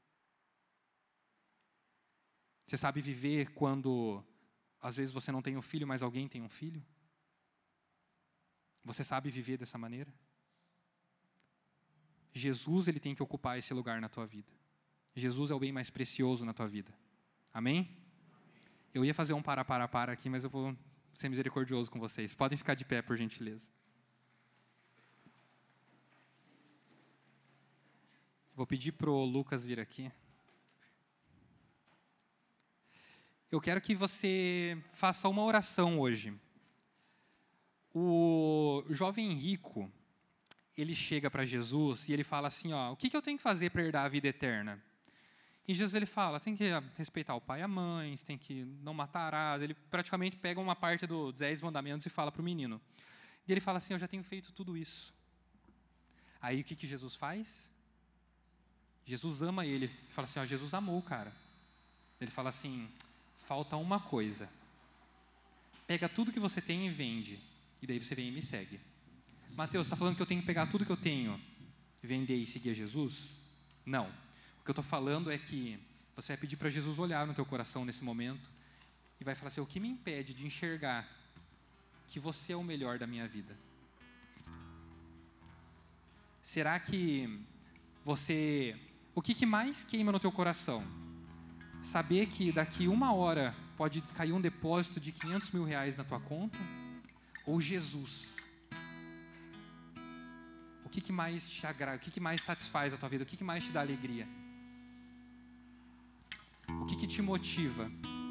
Você sabe viver quando, às vezes, você não tem um filho, mas alguém tem um filho? Você sabe viver dessa maneira? Jesus, ele tem que ocupar esse lugar na tua vida. Jesus é o bem mais precioso na tua vida. Amém? Eu ia fazer um para, para, para aqui, mas eu vou ser misericordioso com vocês. Podem ficar de pé, por gentileza. Vou pedir para o Lucas vir aqui. Eu quero que você faça uma oração hoje. O jovem rico, ele chega para Jesus e ele fala assim, ó, o que, que eu tenho que fazer para herdar a vida eterna? E Jesus ele fala, tem que respeitar o pai e a mãe, tem que não matarás. Ele praticamente pega uma parte dos dez mandamentos e fala para o menino. E ele fala assim, eu já tenho feito tudo isso. Aí o que, que Jesus faz? Jesus ama ele. Ele fala assim, ó, Jesus amou o cara. Ele fala assim, falta uma coisa. Pega tudo que você tem e vende. E daí você vem e me segue. Mateus, você está falando que eu tenho que pegar tudo que eu tenho, vender e seguir a Jesus? Não. O que eu estou falando é que você vai pedir para Jesus olhar no teu coração nesse momento e vai falar assim, o que me impede de enxergar que você é o melhor da minha vida? Será que você... O que, que mais queima no teu coração? Saber que daqui uma hora pode cair um depósito de quinhentos mil reais na tua conta? Ou Jesus? O que, que mais te agrada? O que, que mais satisfaz a tua vida? O que, que mais te dá alegria? O que, que te motiva?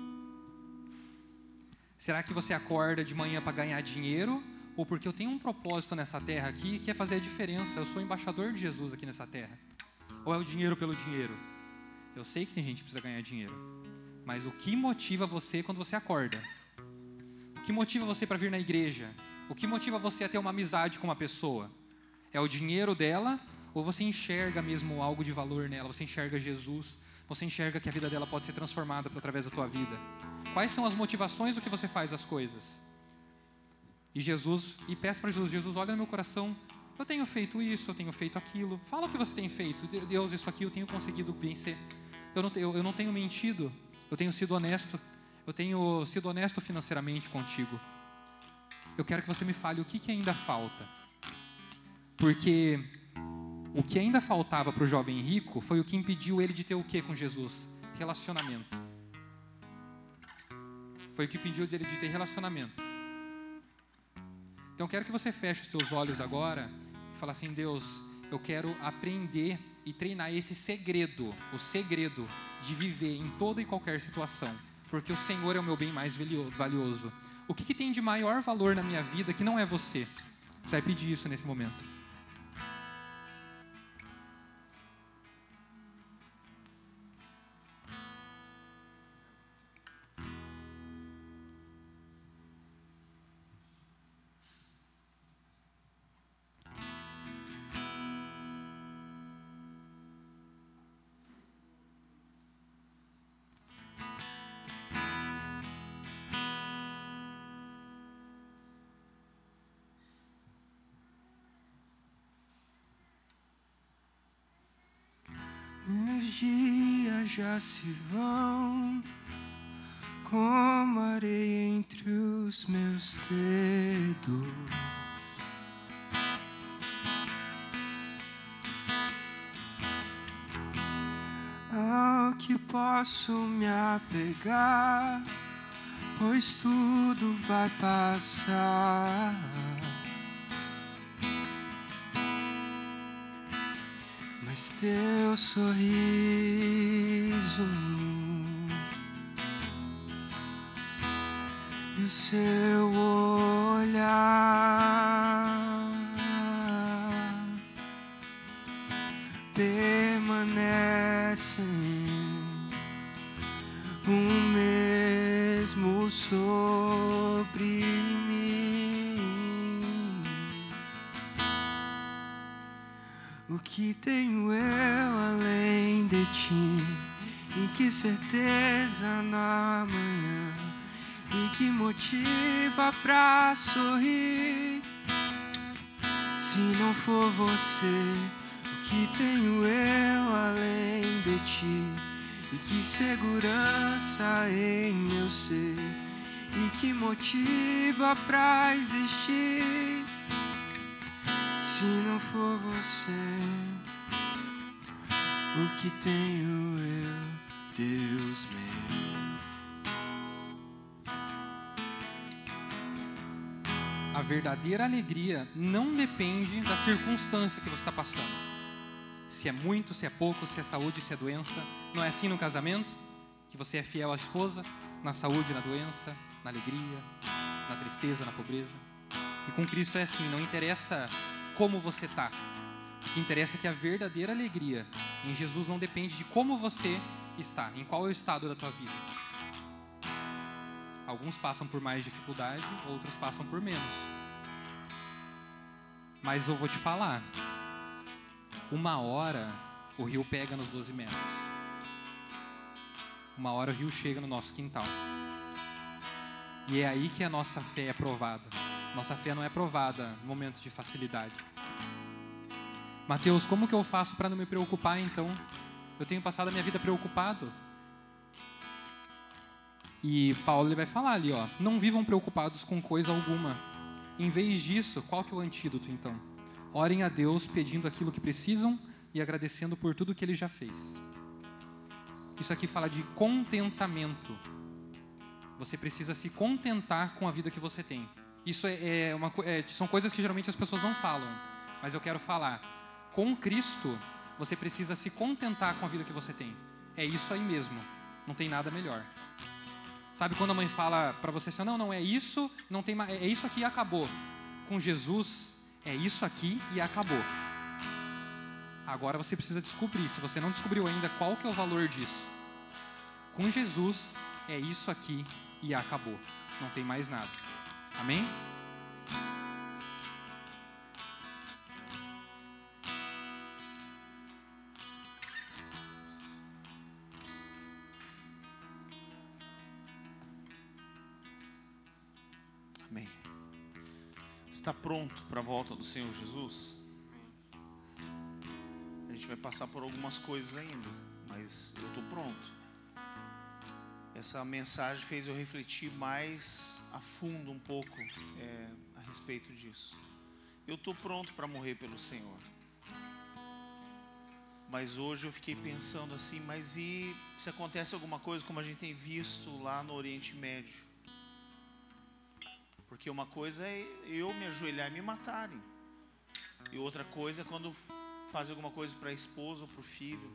Será que você acorda de manhã para ganhar dinheiro? Ou porque eu tenho um propósito nessa terra aqui que é fazer a diferença? Eu sou embaixador de Jesus aqui nessa terra. Ou é o dinheiro pelo dinheiro? Eu sei que tem gente que precisa ganhar dinheiro. Mas o que motiva você quando você acorda? O que motiva você para vir na igreja? O que motiva você a ter uma amizade com uma pessoa? É o dinheiro dela? Ou você enxerga mesmo algo de valor nela? Você enxerga Jesus? Você enxerga que a vida dela pode ser transformada através da tua vida? Quais são as motivações do que você faz as coisas? E Jesus, e peço para Jesus, Jesus, olha no meu coração, eu tenho feito isso, eu tenho feito aquilo. Fala o que você tem feito. Deus, isso aqui eu tenho conseguido vencer. Eu não, eu, eu não tenho mentido, eu tenho sido honesto. Eu tenho sido honesto financeiramente contigo. Eu quero que você me fale o que, que ainda falta. Porque o que ainda faltava para o jovem rico foi o que impediu ele de ter o que com Jesus? Relacionamento. Foi o que impediu dele de ter relacionamento. Então eu quero que você feche os seus olhos agora e fale assim: Deus, eu quero aprender e treinar esse segredo, o segredo de viver em toda e qualquer situação, porque o Senhor é o meu bem mais valioso. O que, que tem de maior valor na minha vida que não é você? Você vai pedir isso nesse momento. Os dias já se vão como areia entre os meus dedos. Ao que posso me apegar, pois tudo vai passar. Mas teu sorriso e o seu olhar permanecem o mesmo sobre mim. O que tenho eu além de ti? E que certeza na manhã? E que motiva pra sorrir? Se não for você, o que tenho eu além de ti? E que segurança em meu ser? E que motiva pra existir? Se não for você, o que tenho eu, Deus meu? A verdadeira alegria não depende da circunstância que você está passando. Se é muito, se é pouco, se é saúde, se é doença. Não é assim no casamento? Que você é fiel à esposa, na saúde, na doença, na alegria, na tristeza, na pobreza. E com Cristo é assim, não interessa como você está. O que interessa é que a verdadeira alegria em Jesus não depende de como você está, em qual é o estado da tua vida. Alguns passam por mais dificuldade, outros passam por menos. Mas eu vou te falar, uma hora o rio pega nos doze metros. Uma hora o rio chega no nosso quintal. E é aí que a nossa fé é provada. Nossa fé não é provada no momento de facilidade. Mateus, como que eu faço para não me preocupar então? Eu tenho passado a minha vida preocupado. E Paulo ele vai falar ali, ó, não vivam preocupados com coisa alguma. Em vez disso, qual que é o antídoto então? Orem a Deus pedindo aquilo que precisam e agradecendo por tudo que Ele já fez. Isso aqui fala de contentamento. Você precisa se contentar com a vida que você tem. Isso é, é uma, é, são coisas que geralmente as pessoas não falam, mas eu quero falar. Com Cristo, você precisa se contentar com a vida que você tem. É isso aí mesmo. Não tem nada melhor. Sabe quando a mãe fala para você assim, não, não, é isso, não tem mais, é isso aqui e acabou. Com Jesus, é isso aqui e acabou. Agora você precisa descobrir, se você não descobriu ainda, qual que é o valor disso. Com Jesus, é isso aqui e acabou. Não tem mais nada. Amém? Amém. Está pronto para a volta do Senhor Jesus? A gente vai passar por algumas coisas ainda, mas eu estou pronto. Essa mensagem fez eu refletir mais a fundo um pouco é, a respeito disso. Eu estou pronto para morrer pelo Senhor. Mas hoje eu fiquei pensando assim, mas e se acontece alguma coisa como a gente tem visto lá no Oriente Médio? Porque uma coisa é eu me ajoelhar e me matarem. E outra coisa é quando fazem alguma coisa para a esposa ou para o filho.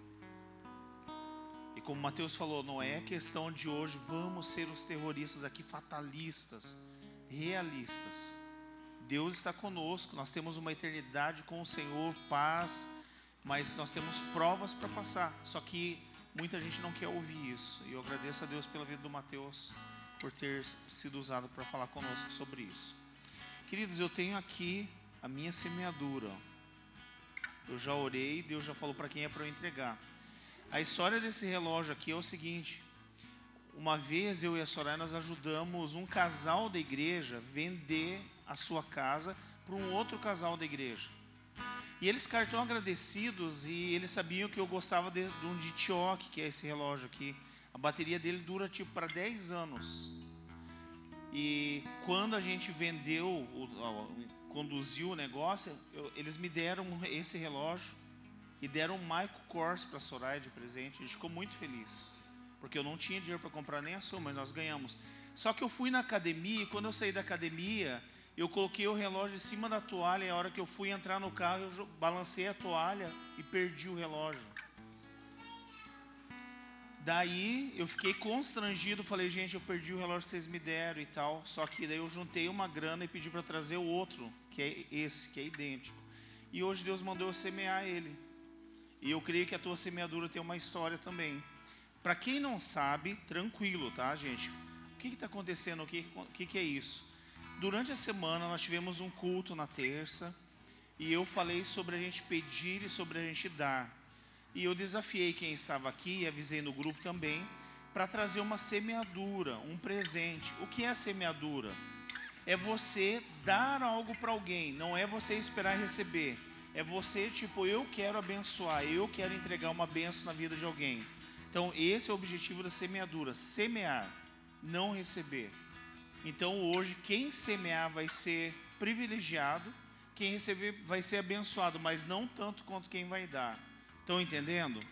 E como Mateus falou, não é questão de hoje vamos ser os terroristas aqui fatalistas, realistas. Deus está conosco, nós temos uma eternidade com o Senhor, paz, mas nós temos provas para passar. Só que muita gente não quer ouvir isso. E eu agradeço a Deus pela vida do Mateus, por ter sido usado para falar conosco sobre isso. Queridos, eu tenho aqui a minha semeadura. Eu já orei, Deus já falou para quem é para eu entregar. A história desse relógio aqui é o seguinte: uma vez eu e a Soraya nós ajudamos um casal da igreja vender a sua casa para um outro casal da igreja. E eles ficaram tão agradecidos e eles sabiam que eu gostava de, de um Ditioc, que é esse relógio aqui. A bateria dele dura tipo para dez anos. E quando a gente vendeu, o, o, conduziu o negócio, eu, eles me deram esse relógio e deram um Michael Kors para a Soraya de presente. A gente ficou muito feliz, porque eu não tinha dinheiro para comprar nem a sua, mas nós ganhamos. Só que eu fui na academia e quando eu saí da academia, eu coloquei o relógio em cima da toalha e a hora que eu fui entrar no carro, eu balancei a toalha e perdi o relógio. Daí eu fiquei constrangido, falei, gente, eu perdi o relógio que vocês me deram e tal. Só que daí eu juntei uma grana e pedi para trazer o outro, que é esse, que é idêntico. E hoje Deus mandou eu semear ele. E eu creio que a tua semeadura tem uma história também. Para quem não sabe, tranquilo, tá, gente? O que está acontecendo? O que, que, que é isso? Durante a semana nós tivemos um culto na terça. E eu falei sobre a gente pedir e sobre a gente dar. E eu desafiei quem estava aqui, e avisei no grupo também, para trazer uma semeadura, um presente. O que é a semeadura? É você dar algo para alguém, não é você esperar receber. É você, tipo, eu quero abençoar, eu quero entregar uma bênção na vida de alguém. Então, esse é o objetivo da semeadura, semear, não receber. Então, hoje, quem semear vai ser privilegiado, quem receber vai ser abençoado, mas não tanto quanto quem vai dar. Estão entendendo?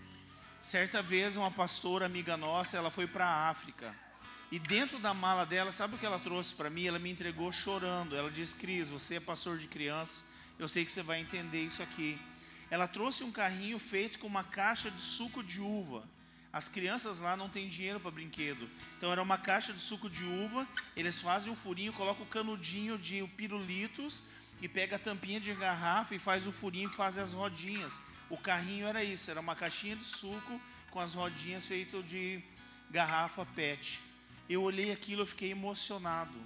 Certa vez, uma pastora amiga nossa, ela foi para a África. E dentro da mala dela, sabe o que ela trouxe para mim? Ela me entregou chorando. Ela disse, Cris, você é pastor de crianças, eu sei que você vai entender isso aqui. Ela trouxe um carrinho feito com uma caixa de suco de uva. As crianças lá não têm dinheiro para brinquedo. Então era uma caixa de suco de uva, eles fazem um furinho, colocam o canudinho de pirulitos e pega a tampinha de garrafa e faz o furinho e faz as rodinhas. O carrinho era isso, era uma caixinha de suco com as rodinhas feitas de garrafa pet. Eu olhei aquilo e fiquei emocionado.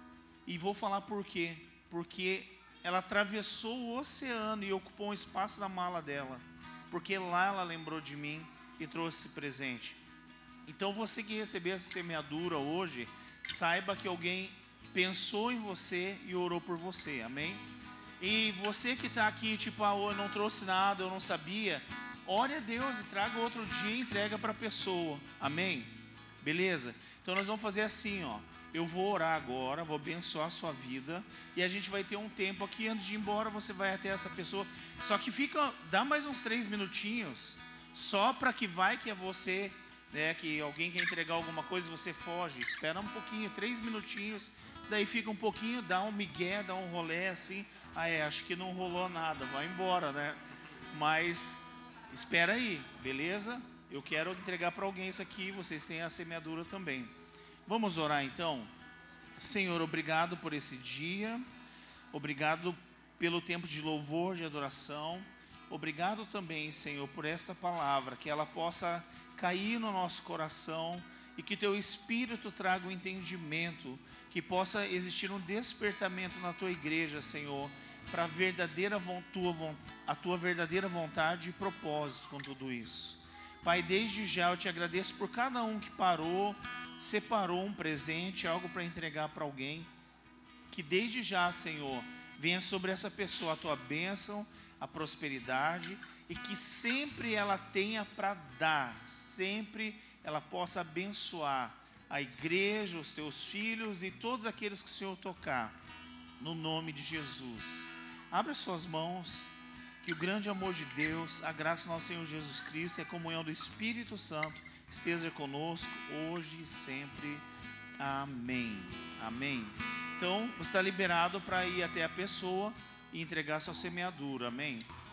E vou falar por quê. Porque ela atravessou o oceano e ocupou um espaço na mala dela. Porque lá ela lembrou de mim e trouxe esse presente. Então você que receber essa semeadura hoje, saiba que alguém pensou em você e orou por você, amém? E você que está aqui, tipo, ah, eu não trouxe nada, eu não sabia, ore a Deus e traga outro dia e entrega para a pessoa, amém? Beleza? Então nós vamos fazer assim, ó. Eu vou orar agora, vou abençoar a sua vida e a gente vai ter um tempo aqui, antes de ir embora, você vai até essa pessoa. Só que fica, dá mais uns três minutinhos, só para que vai que é você, né, que alguém quer entregar alguma coisa, você foge, espera um pouquinho, três minutinhos, daí fica um pouquinho, dá um migué, dá um rolê assim, ah é, acho que não rolou nada, vai embora, né? Mas espera aí, beleza? Eu quero entregar para alguém isso aqui, vocês têm a semeadura também. Vamos orar então? Senhor, obrigado por esse dia, obrigado pelo tempo de louvor, de adoração, obrigado também, Senhor, por esta palavra, que ela possa cair no nosso coração e que Teu Espírito traga o entendimento, que possa existir um despertamento na Tua igreja, Senhor, para a verdadeira, tua, a Tua verdadeira vontade e propósito com tudo isso. Pai, desde já eu Te agradeço por cada um que parou, separou um presente, algo para entregar para alguém, que desde já, Senhor, venha sobre essa pessoa a Tua bênção, a prosperidade, e que sempre ela tenha para dar, sempre ela possa abençoar a igreja, os Teus filhos e todos aqueles que o Senhor tocar, no nome de Jesus. Abra suas mãos, Que o grande amor de Deus, a graça do nosso Senhor Jesus Cristo e a comunhão do Espírito Santo esteja conosco hoje e sempre. Amém. Amém. Então, você está liberado para ir até a pessoa e entregar sua semeadura. Amém.